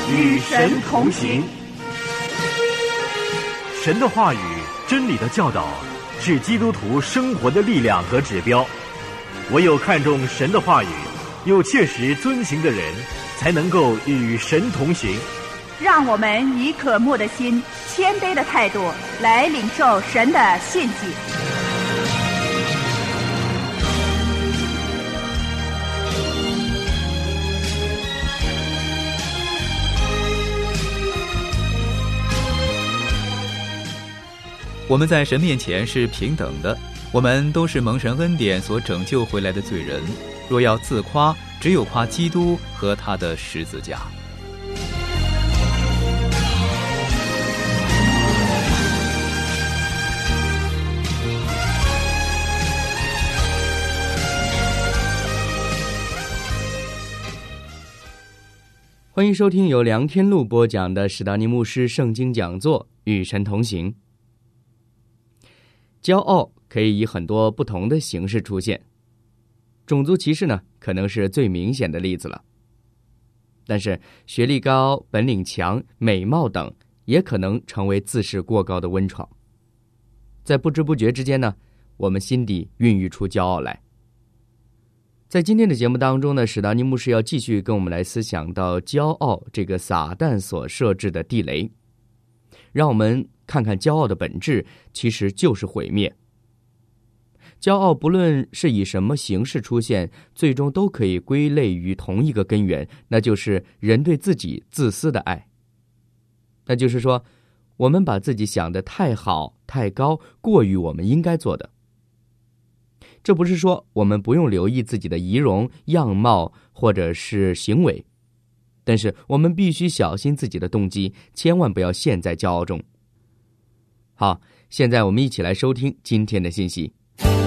与神同行。 神的话语、真理的教导是基督徒生活的力量和指标。唯有看重神的话语，又切实遵行的人，才能够与神同行。 让我们以渴慕的心、谦卑的态度来领受神的信息。 我们在神面前是平等的，我们都是蒙神恩典所拯救回来的罪人。若要自夸，只有夸基督和他的十字架。 欢迎收听由梁天禄播讲的史达尼牧师圣经讲座《与神同行》。骄傲可以以很多不同的形式出现，种族歧视呢，可能是最明显的例子了。但是学历高、本领强、美貌等，也可能成为自视过高的温床。在不知不觉之间呢，我们心底孕育出骄傲来。在今天的节目当中呢，史达尼牧师要继续跟我们来思想到骄傲这个撒旦所设置的地雷，让我们看看骄傲的本质其实就是毁灭。骄傲不论是以什么形式出现，最终都可以归类于同一个根源，那就是人对自己自私的爱。那就是说，我们把自己想得太好、太高，过于我们应该做的。这不是说我们不用留意自己的仪容、样貌或者是行为，但是我们必须小心自己的动机，千万不要陷在骄傲中。好，现在我们一起来收听今天的信息。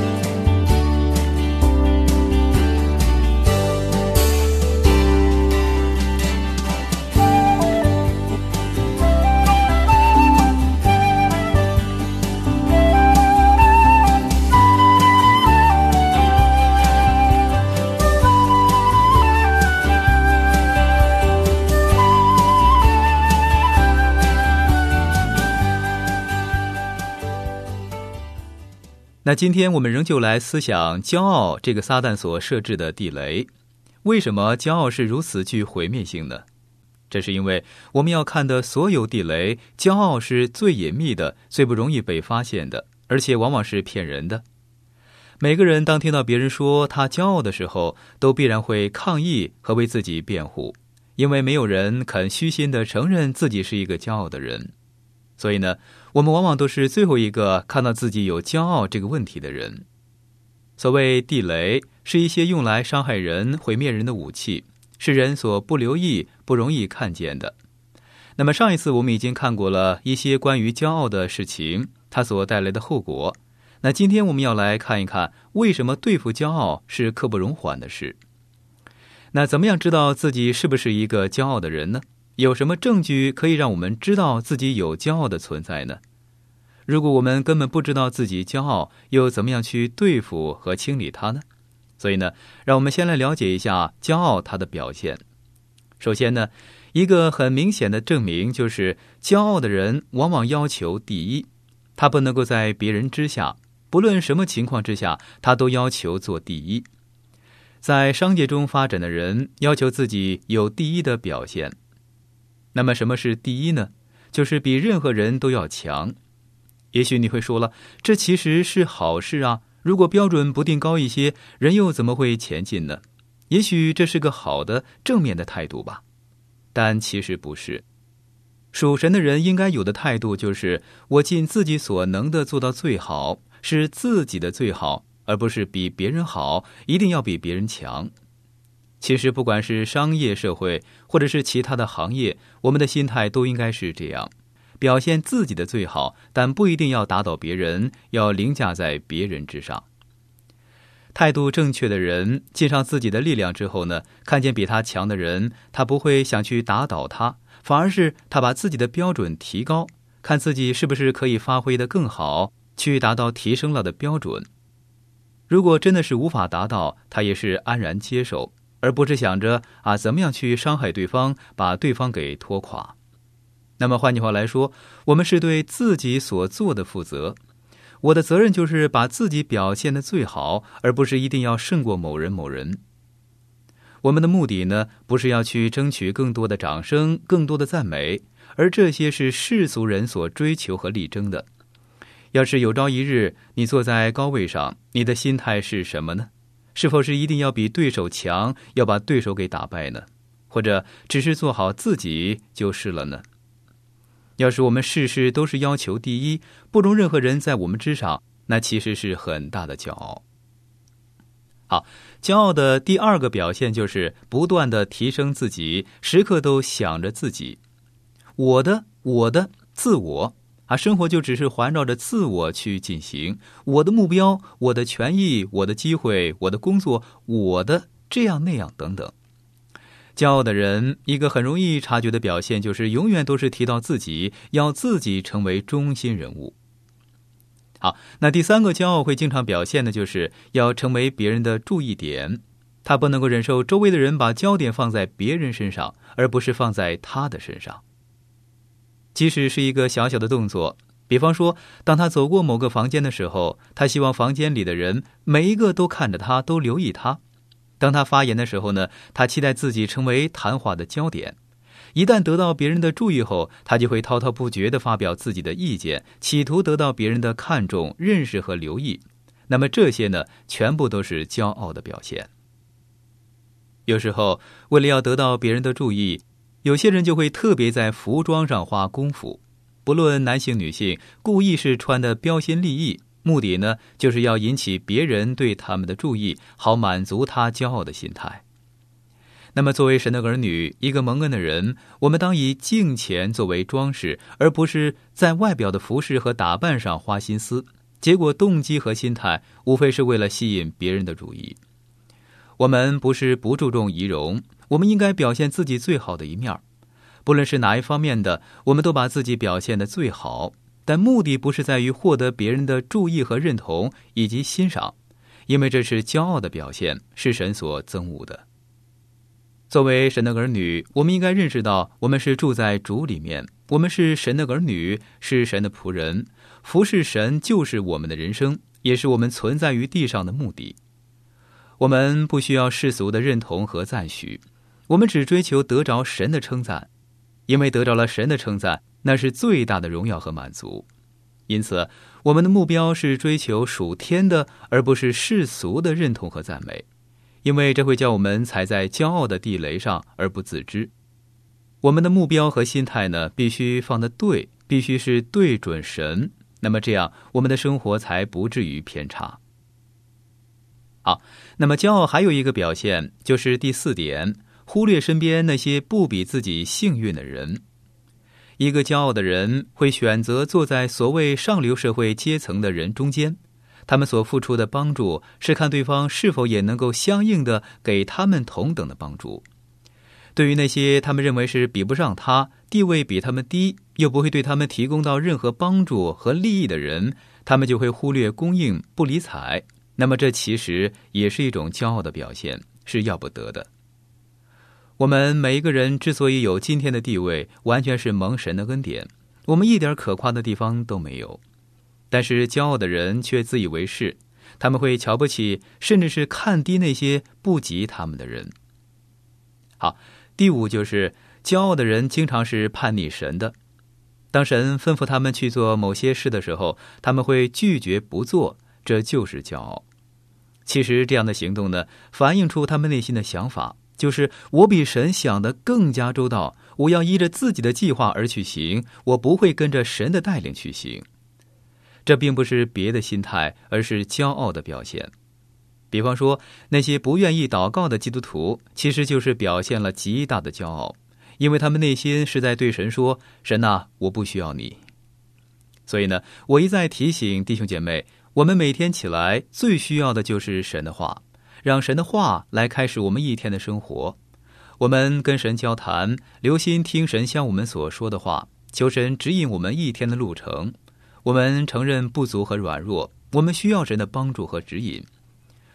那今天我们仍旧来思想骄傲这个撒旦所设置的地雷。为什么骄傲是如此具毁灭性呢？这是因为我们要看的所有地雷，骄傲是最隐秘的、最不容易被发现的，而且往往是骗人的。每个人当听到别人说他骄傲的时候，都必然会抗议和为自己辩护，因为没有人肯虚心地承认自己是一个骄傲的人。所以呢，我们往往都是最后一个看到自己有骄傲这个问题的人。所谓地雷，是一些用来伤害人、毁灭人的武器，是人所不留意、不容易看见的。那么上一次我们已经看过了一些关于骄傲的事情，它所带来的后果。那今天我们要来看一看，为什么对付骄傲是刻不容缓的事。那怎么样知道自己是不是一个骄傲的人呢？有什么证据可以让我们知道自己有骄傲的存在呢？如果我们根本不知道自己骄傲，又怎么样去对付和清理它呢？所以呢，让我们先来了解一下骄傲它的表现。首先呢，一个很明显的证明就是骄傲的人往往要求第一，他不能够在别人之下，不论什么情况之下，他都要求做第一。在商界中发展的人要求自己有第一的表现。那么什么是第一呢？就是比任何人都要强。也许你会说了，这其实是好事啊，如果标准不定高一些，人又怎么会前进呢？也许这是个好的正面的态度吧，但其实不是。属神的人应该有的态度就是我尽自己所能的做到最好，是自己的最好，而不是比别人好，一定要比别人强。其实不管是商业社会或者是其他的行业，我们的心态都应该是这样，表现自己的最好，但不一定要打倒别人，要凌驾在别人之上。态度正确的人尽上自己的力量之后呢，看见比他强的人，他不会想去打倒他，反而是他把自己的标准提高，看自己是不是可以发挥得更好，去达到提升了的标准。如果真的是无法达到，他也是安然接受， 而不是想着怎么样去伤害对方，把对方给拖垮。那么换句话来说，我们是对自己所做的负责。我的责任就是把自己表现得最好，而不是一定要胜过某人某人。我们的目的呢，不是要去争取更多的掌声，更多的赞美，而这些是世俗人所追求和力争的。要是有朝一日你坐在高位上，你的心态是什么呢？是否是一定要比对手强，要把对手给打败呢？或者只是做好自己就是了呢？要是我们事事都是要求第一，不容任何人在我们之上，那其实是很大的骄傲。好，骄傲的第二个表现就是不断的提升自己，时刻都想着自己。我的，自我生活就只是环绕着自我去进行。我的目标，我的权益，我的机会，我的工作，我的这样那样等等。骄傲的人一个很容易察觉的表现就是永远都是提到自己，要自己成为中心人物。好，那第三个骄傲会经常表现的就是要成为别人的注意点。他不能够忍受周围的人把焦点放在别人身上，而不是放在他的身上。即使是一个小小的动作，比方说当他走过某个房间的时候，他希望房间里的人每一个都看着他，都留意他。当他发言的时候呢，他期待自己成为谈话的焦点。一旦得到别人的注意后，他就会滔滔不绝地发表自己的意见，企图得到别人的看重、认识和留意。那么这些呢，全部都是骄傲的表现。有时候为了要得到别人的注意，有些人就会特别在服装上花功夫，不论男性女性，故意是穿得标新立异，目的呢，就是要引起别人对他们的注意，好满足他骄傲的心态。那么作为神的儿女，一个蒙恩的人，我们当以敬虔作为装饰，而不是在外表的服饰和打扮上花心思，结果动机和心态无非是为了吸引别人的注意。我们不是不注重仪容，我们应该表现自己最好的一面，不论是哪一方面的，我们都把自己表现得最好，但目的不是在于获得别人的注意和认同以及欣赏，因为这是骄傲的表现，是神所憎恶的。作为神的儿女，我们应该认识到我们是住在主里面，我们是神的儿女，是神的仆人，服侍神就是我们的人生，也是我们存在于地上的目的。我们不需要世俗的认同和赞许，我们只追求得着神的称赞，因为得着了神的称赞，那是最大的荣耀和满足。因此我们的目标是追求属天的，而不是世俗的认同和赞美，因为这会叫我们踩在骄傲的地雷上而不自知。我们的目标和心态呢，必须放得对，必须是对准神，那么这样我们的生活才不至于偏差。好，那么骄傲还有一个表现，就是第4点，忽略身边那些不比自己幸运的人。一个骄傲的人会选择坐在所谓上流社会阶层的人中间，他们所付出的帮助是看对方是否也能够相应的给他们同等的帮助。对于那些他们认为是比不上他，地位比他们低，又不会对他们提供到任何帮助和利益的人，他们就会忽略供应，不理睬。那么这其实也是一种骄傲的表现，是要不得的。我们每一个人之所以有今天的地位，完全是蒙神的恩典，我们一点可夸的地方都没有。但是骄傲的人却自以为是，他们会瞧不起，甚至是看低那些不及他们的人。好，第5就是骄傲的人经常是叛逆神的。当神吩咐他们去做某些事的时候，他们会拒绝不做，这就是骄傲。其实这样的行动呢，反映出他们内心的想法，就是我比神想得更加周到，我要依着自己的计划而去行，我不会跟着神的带领去行。这并不是别的心态，而是骄傲的表现。比方说那些不愿意祷告的基督徒，其实就是表现了极大的骄傲，因为他们内心是在对神说，神啊，我不需要你。所以呢，我一再提醒弟兄姐妹，我们每天起来最需要的就是神的话，让神的话来开始我们一天的生活。我们跟神交谈，留心听神向我们所说的话，求神指引我们一天的路程。我们承认不足和软弱，我们需要神的帮助和指引。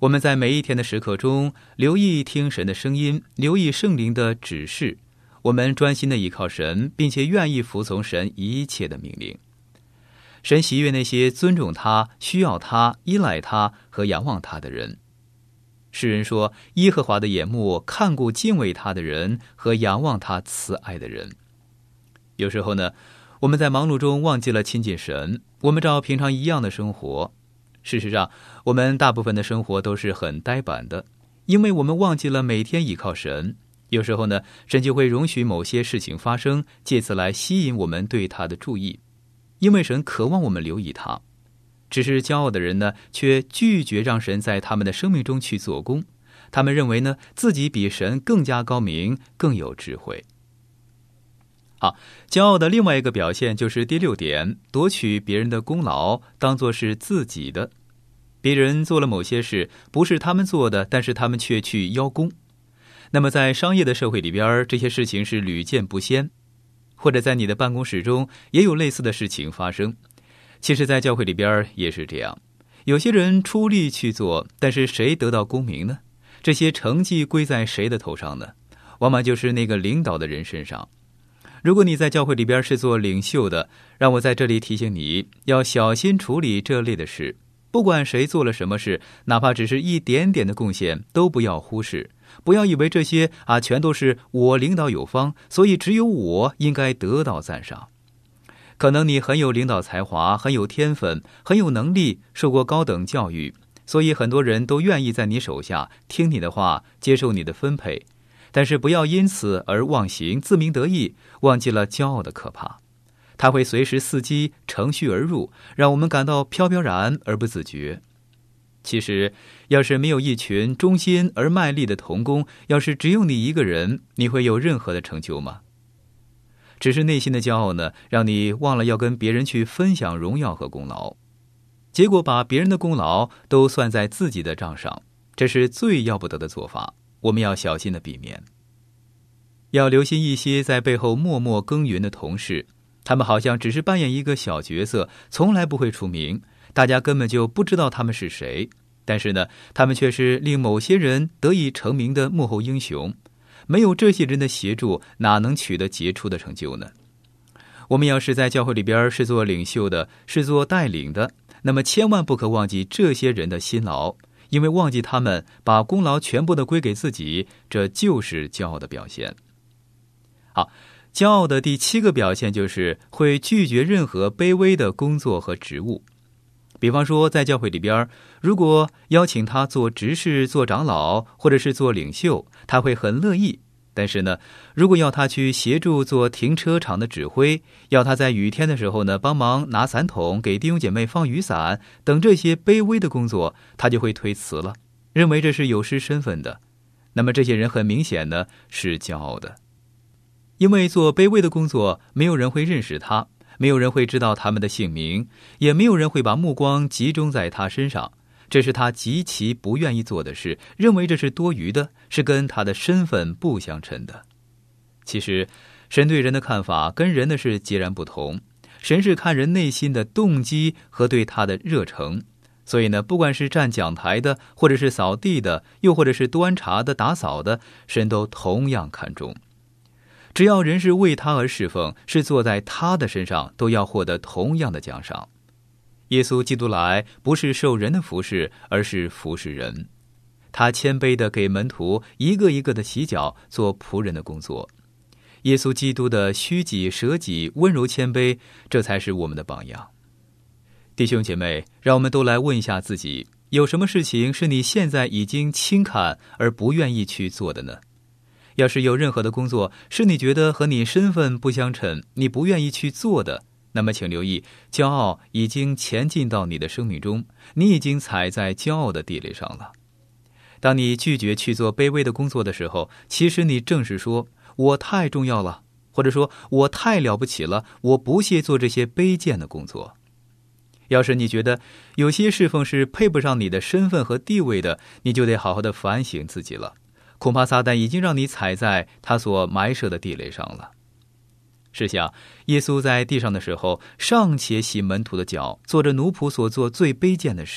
我们在每一天的时刻中，留意听神的声音，留意圣灵的指示，我们专心的依靠神，并且愿意服从神一切的命令。神喜悦那些尊重他、需要他、依赖他和仰望他的人。诗人说，耶和华的眼目看顾敬畏他的人和仰望他慈爱的人。有时候呢，我们在忙碌中忘记了亲近神，我们照平常一样的生活。事实上，我们大部分的生活都是很呆板的，因为我们忘记了每天依靠神。有时候呢，神就会容许某些事情发生，借此来吸引我们对他的注意，因为神渴望我们留意他。只是骄傲的人呢，却拒绝让神在他们的生命中去做工。他们认为呢，自己比神更加高明，更有智慧。好，骄傲的另外一个表现就是第6点，夺取别人的功劳，当作是自己的。别人做了某些事，不是他们做的，但是他们却去邀功。那么在商业的社会里边，这些事情是屡见不鲜，或者在你的办公室中也有类似的事情发生。其实在教会里边也是这样，有些人出力去做，但是谁得到功名呢？这些成绩归在谁的头上呢？往往就是那个领导的人身上。如果你在教会里边是做领袖的，让我在这里提醒你，要小心处理这类的事。不管谁做了什么事，哪怕只是一点点的贡献，都不要忽视。不要以为这些全都是我领导有方，所以只有我应该得到赞赏。可能你很有领导才华，很有天分，很有能力，受过高等教育，所以很多人都愿意在你手下听你的话，接受你的分配。但是不要因此而妄行，自鸣得意，忘记了骄傲的可怕。它会随时伺机乘虚而入，让我们感到飘飘然而不自觉。其实要是没有一群忠心而卖力的同工，要是只有你一个人，你会有任何的成就吗？只是内心的骄傲呢，让你忘了要跟别人去分享荣耀和功劳，结果把别人的功劳都算在自己的账上，这是最要不得的做法，我们要小心的避免。要留心一些在背后默默耕耘的同事，他们好像只是扮演一个小角色，从来不会出名，大家根本就不知道他们是谁，但是呢，他们却是令某些人得以成名的幕后英雄。没有这些人的协助，哪能取得杰出的成就呢？我们要是在教会里边是做领袖的，是做带领的，那么千万不可忘记这些人的辛劳，因为忘记他们，把功劳全部的归给自己，这就是骄傲的表现。好，骄傲的第7个表现就是会拒绝任何卑微的工作和职务。比方说在教会里边，如果邀请他做执事、做长老或者是做领袖，他会很乐意。但是呢，如果要他去协助做停车场的指挥，要他在雨天的时候呢帮忙拿伞桶给弟兄姐妹放雨伞等这些卑微的工作，他就会推辞了，认为这是有失身份的。那么这些人很明显呢是骄傲的，因为做卑微的工作，没有人会认识他，没有人会知道他们的姓名，也没有人会把目光集中在他身上。这是他极其不愿意做的事，认为这是多余的，是跟他的身份不相称的。其实神对人的看法跟人的是截然不同，神是看人内心的动机和对他的热诚。所以呢，不管是站讲台的，或者是扫地的，又或者是端茶的、打扫的，神都同样看重。只要人是为他而侍奉，是坐在他的身上，都要获得同样的奖赏。耶稣基督来不是受人的服侍，而是服侍人。他谦卑地给门徒一个一个的洗脚，做仆人的工作。耶稣基督的虚己舍己、温柔谦卑，这才是我们的榜样。弟兄姐妹，让我们都来问一下自己，有什么事情是你现在已经轻看而不愿意去做的呢？要是有任何的工作是你觉得和你身份不相称，你不愿意去做的，那么请留意，骄傲已经前进到你的生命中，你已经踩在骄傲的地雷上了。当你拒绝去做卑微的工作的时候，其实你正是说，我太重要了，或者说我太了不起了，我不屑做这些卑贱的工作。要是你觉得有些侍奉是配不上你的身份和地位的，你就得好好的反省自己了。恐怕撒旦已经让你踩在他所埋设的地雷上了。试想，耶稣在地上的时候，尚且洗门徒的脚，做着奴仆所做最卑贱的事，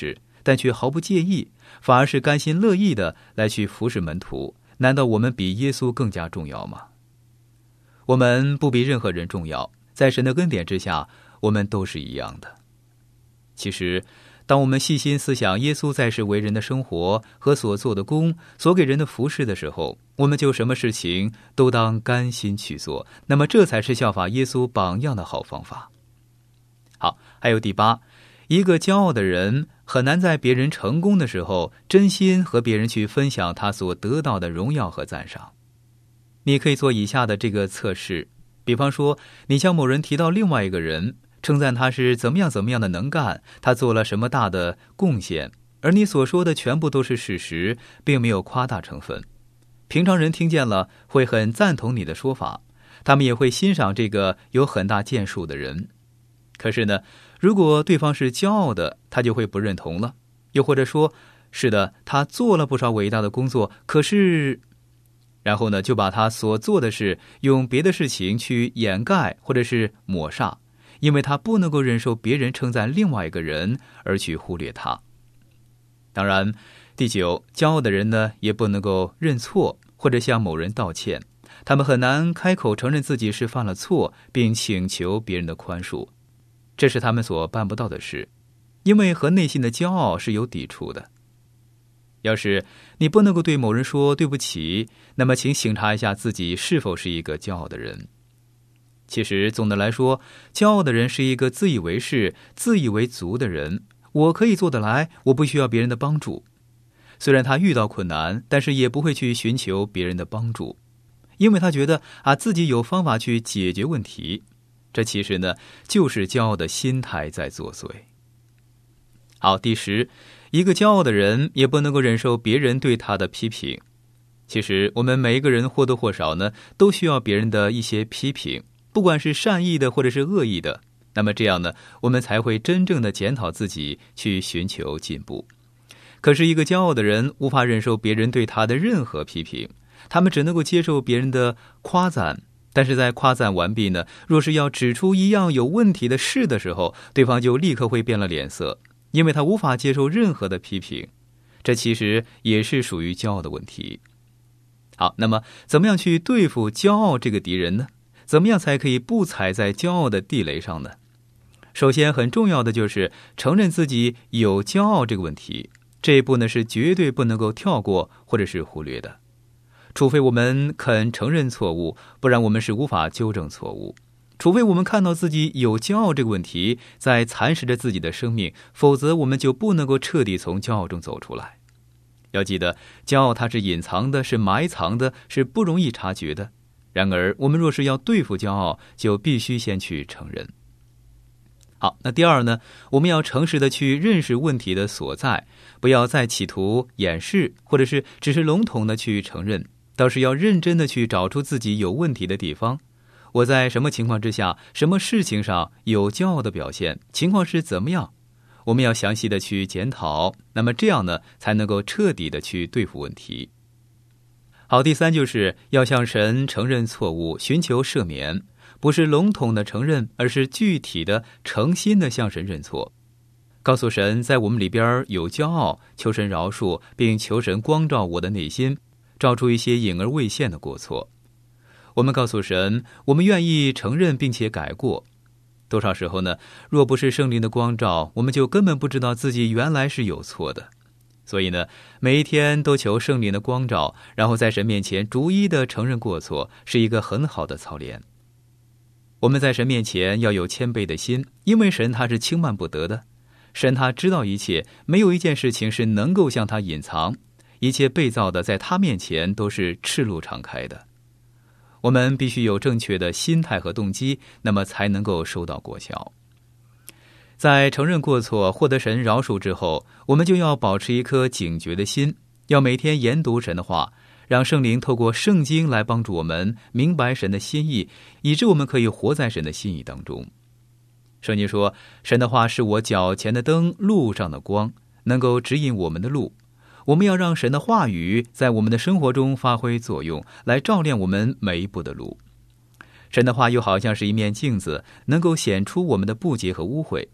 但却毫不介意，反而是甘心乐意的来去服侍门徒，难道我们比耶稣更加重要吗？我们不比任何人重要，在神的恩典之下，我们都是一样的。其实当我们细心思想耶稣在世为人的生活和所做的工，所给人的服事的时候，我们就什么事情都当甘心去做，那么这才是效法耶稣榜样的好方法。好，还有第8，一个骄傲的人很难在别人成功的时候真心和别人去分享他所得到的荣耀和赞赏。你可以做以下的这个测试，比方说你向某人提到另外一个人，称赞他是怎么样的能干，他做了什么大的贡献，而你所说的全部都是事实，并没有夸大成分。平常人听见了会很赞同你的说法，他们也会欣赏这个有很大建树的人。可是呢，如果对方是骄傲的，他就会不认同了，又或者说，是的，他做了不少伟大的工作，可是，然后呢，就把他所做的事用别的事情去掩盖或者是抹煞，因为他不能够忍受别人称赞另外一个人而去忽略他。当然，第9，骄傲的人呢，也不能够认错或者向某人道歉，他们很难开口承认自己是犯了错，并请求别人的宽恕。这是他们所办不到的事，因为和内心的骄傲是有抵触的。要是你不能够对某人说对不起，那么请省察一下自己是否是一个骄傲的人。其实总的来说，骄傲的人是一个自以为是、自以为足的人，我可以做得来，我不需要别人的帮助。虽然他遇到困难，但是也不会去寻求别人的帮助，因为他觉得自己有方法去解决问题。这其实呢，就是骄傲的心态在作祟。好，第10，一个骄傲的人也不能够忍受别人对他的批评。其实我们每一个人或多或少呢，都需要别人的一些批评，不管是善意的或者是恶意的，那么这样呢，我们才会真正的检讨自己，去寻求进步。可是一个骄傲的人无法忍受别人对他的任何批评，他们只能够接受别人的夸赞，但是在夸赞完毕呢，若是要指出一样有问题的事的时候，对方就立刻会变了脸色，因为他无法接受任何的批评。这其实也是属于骄傲的问题。好，那么怎么样去对付骄傲这个敌人呢？怎么样才可以不踩在骄傲的地雷上呢？首先很重要的就是承认自己有骄傲这个问题，这一步呢是绝对不能够跳过或者是忽略的。除非我们肯承认错误，不然我们是无法纠正错误。除非我们看到自己有骄傲这个问题在蚕食着自己的生命，否则我们就不能够彻底从骄傲中走出来。要记得，骄傲它是隐藏的，是埋藏的，是不容易察觉的。然而我们若是要对付骄傲，就必须先去承认。好，那第2呢，我们要诚实的去认识问题的所在，不要再企图掩饰，或者是只是笼统的去承认，倒是要认真的去找出自己有问题的地方。我在什么情况之下，什么事情上有骄傲的表现，情况是怎么样，我们要详细的去检讨，那么这样呢，才能够彻底的去对付问题。好，第3就是要向神承认错误，寻求赦免，不是笼统的承认，而是具体的诚心的向神认错，告诉神在我们里边有骄傲，求神饶恕，并求神光照我的内心，照出一些隐而未现的过错。我们告诉神，我们愿意承认并且改过。多少时候呢，若不是圣灵的光照，我们就根本不知道自己原来是有错的。所以呢，每一天都求圣灵的光照，然后在神面前逐一的承认过错，是一个很好的操练。我们在神面前要有谦卑的心，因为神他是轻慢不得的，神他知道一切，没有一件事情是能够向他隐藏，一切被造的在他面前都是赤露敞开的。我们必须有正确的心态和动机，那么才能够收到果效。在承认过错，获得神饶恕之后，我们就要保持一颗警觉的心，要每天研读神的话，让圣灵透过圣经来帮助我们明白神的心意，以致我们可以活在神的心意当中。圣经说，神的话是我脚前的灯，路上的光，能够指引我们的路。我们要让神的话语在我们的生活中发挥作用，来照亮我们每一步的路。神的话又好像是一面镜子，能够显出我们的不洁和污秽。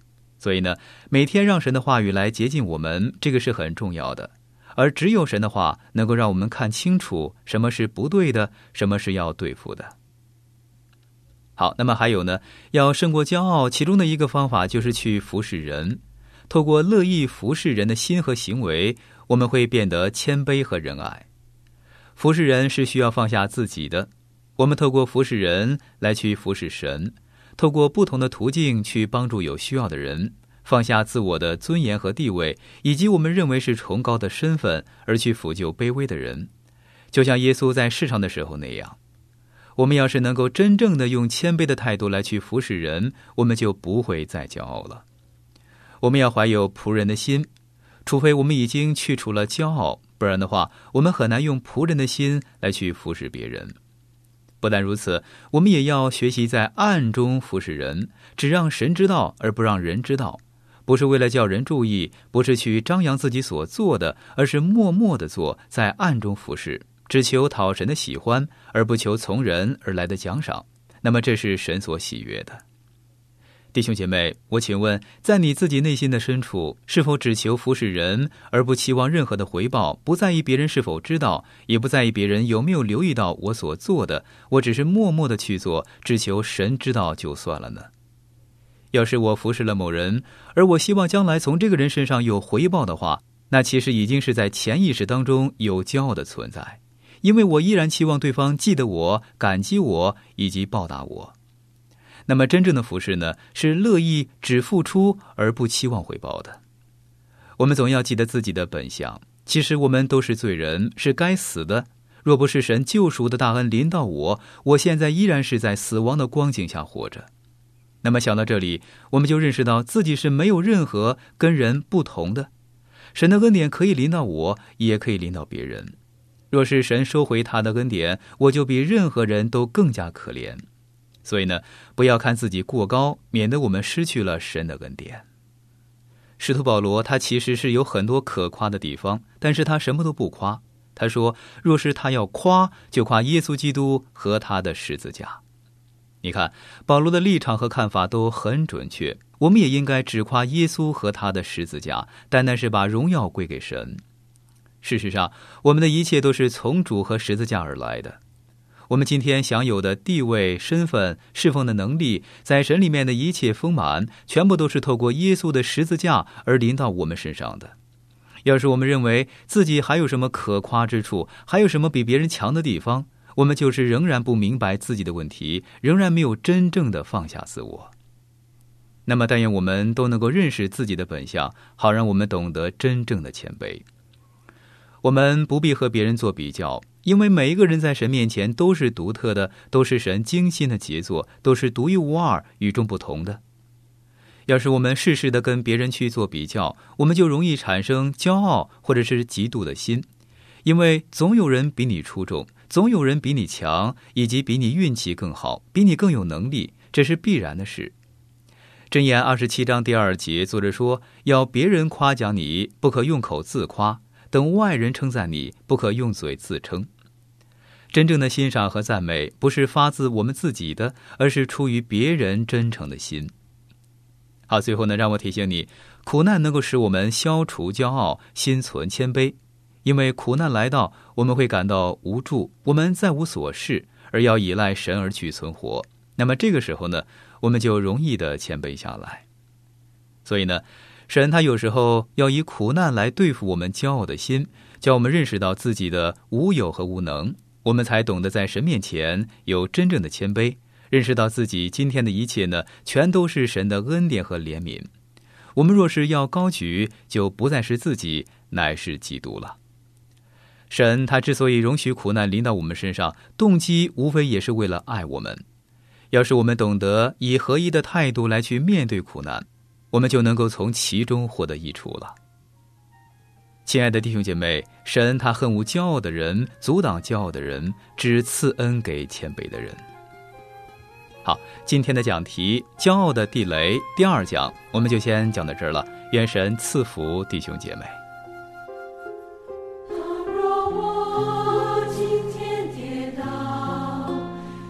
所以呢，每天让神的话语来洁净我们，这个是很重要的。而只有神的话能够让我们看清楚什么是不对的，什么是要对付的。好，那么还有呢，要胜过骄傲，其中的一个方法就是去服侍人。透过乐意服侍人的心和行为，我们会变得谦卑和仁爱。服侍人是需要放下自己的，我们透过服侍人来去服侍神，透过不同的途径去帮助有需要的人，放下自我的尊严和地位，以及我们认为是崇高的身份，而去抚救卑微的人，就像耶稣在世上的时候那样。我们要是能够真正的用谦卑的态度来去服侍人，我们就不会再骄傲了。我们要怀有仆人的心，除非我们已经去除了骄傲，不然的话，我们很难用仆人的心来去服侍别人。不但如此，我们也要学习在暗中服侍人，只让神知道，而不让人知道。不是为了叫人注意，不是去张扬自己所做的，而是默默地做，在暗中服侍，只求讨神的喜欢，而不求从人而来的奖赏。那么这是神所喜悦的。弟兄姐妹，我请问，在你自己内心的深处，是否只求服侍人，而不期望任何的回报，不在意别人是否知道，也不在意别人有没有留意到我所做的，我只是默默地去做，只求神知道就算了呢？要是我服侍了某人，而我希望将来从这个人身上有回报的话，那其实已经是在潜意识当中有骄傲的存在，因为我依然期望对方记得我、感激我以及报答我。那么真正的服侍呢，是乐意只付出而不期望回报的。我们总要记得自己的本相，其实我们都是罪人，是该死的。若不是神救赎的大恩临到我，我现在依然是在死亡的光景下活着。那么想到这里，我们就认识到自己是没有任何跟人不同的。神的恩典可以临到我，也可以临到别人。若是神收回他的恩典，我就比任何人都更加可怜。所以呢，不要看自己过高，免得我们失去了神的恩典。使徒保罗他其实是有很多可夸的地方，但是他什么都不夸。他说，若是他要夸，就夸耶稣基督和他的十字架。你看，保罗的立场和看法都很准确，我们也应该只夸耶稣和他的十字架，单单是把荣耀归给神。事实上，我们的一切都是从主和十字架而来的。我们今天享有的地位、身份、侍奉的能力，在神里面的一切丰满，全部都是透过耶稣的十字架而临到我们身上的。要是我们认为自己还有什么可夸之处，还有什么比别人强的地方，我们就是仍然不明白自己的问题，仍然没有真正的放下自我。那么但愿我们都能够认识自己的本相，好让我们懂得真正的谦卑。我们不必和别人做比较，因为每一个人在神面前都是独特的，都是神精心的杰作，都是独一无二、与众不同的。要是我们事事的跟别人去做比较，我们就容易产生骄傲或者是嫉妒的心，因为总有人比你出众，总有人比你强，以及比你运气更好，比你更有能力，这是必然的事。箴言27章第2节，作者说，要别人夸奖你，不可用口自夸，等外人称赞你，不可用嘴自称。真正的欣赏和赞美不是发自我们自己的，而是出于别人真诚的心。好，最后呢，让我提醒你，苦难能够使我们消除骄傲，心存谦卑。因为苦难来到，我们会感到无助，我们再无所事，而要依赖神而去存活。那么这个时候呢，我们就容易的谦卑下来。所以呢，神他有时候要以苦难来对付我们骄傲的心，叫我们认识到自己的无有和无能，我们才懂得在神面前有真正的谦卑，认识到自己今天的一切呢，全都是神的恩典和怜悯。我们若是要高举，就不再是自己，乃是基督了。神他之所以容许苦难临到我们身上，动机无非也是为了爱我们。要是我们懂得以合一的态度来去面对苦难，我们就能够从其中获得益处了。亲爱的弟兄姐妹，神他恨恶骄傲的人，阻挡骄傲的人，只赐恩给谦卑的人。好，今天的讲题骄傲的地雷第2讲，我们就先讲到这儿了。愿神赐福弟兄姐妹。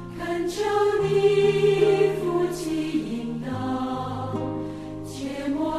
切莫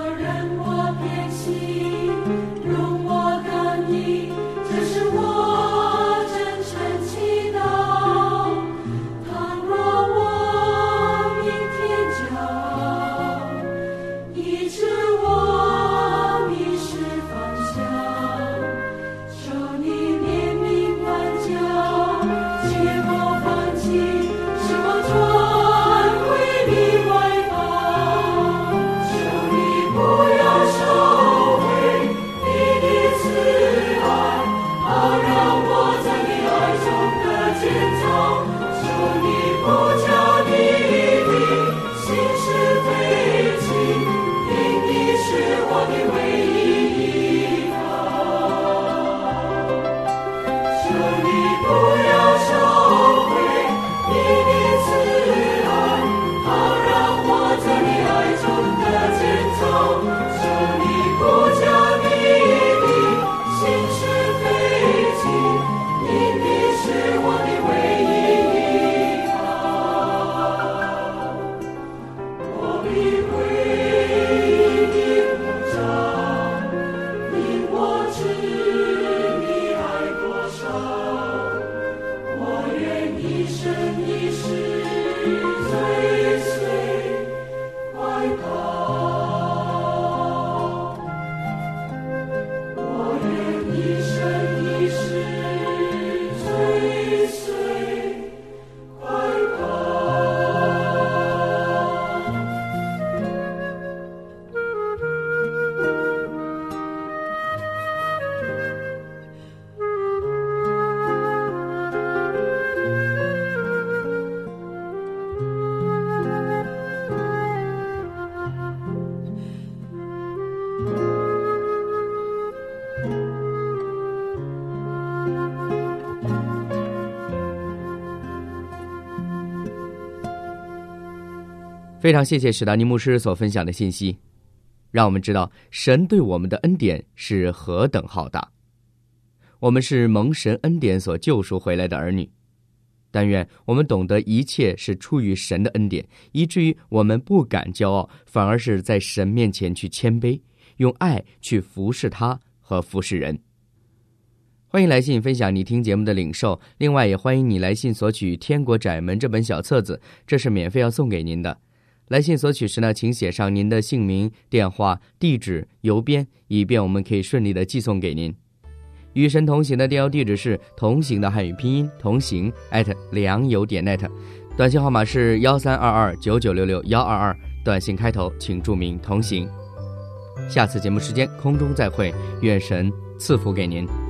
非常谢谢史达尼牧师所分享的信息，让我们知道神对我们的恩典是何等浩大。我们是蒙神恩典所救赎回来的儿女，但愿我们懂得一切是出于神的恩典，以至于我们不敢骄傲，反而是在神面前去谦卑，用爱去服侍他和服侍人。欢迎来信分享你听节目的领受，另外也欢迎你来信索取《天国窄门》这本小册子，这是免费要送给您的。来信索取时呢，请写上您的姓名、电话、地址、邮编，以便我们可以顺利的寄送给您。与神同行的电邮地址是同行的汉语拼音同行@良友.net， 短信号码是132299662122，短信开头请注明同行。下次节目时间空中再会，愿神赐福给您。